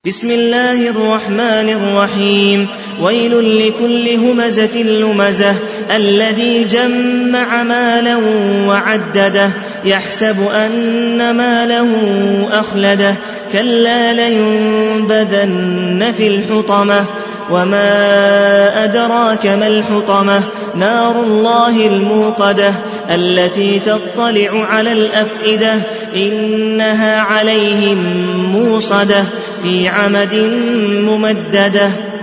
بسم الله الرحمن الرحيم. ويل لكل همزة لمزة الذي جمع مالا وعدده يحسب أن ماله أخلده كلا لينبذن في الحطمة وما أدراك ما الحطمة نار الله الموقدة التي تطلع على الأفئدة إنها عليهم موصدة في عمد ممددة.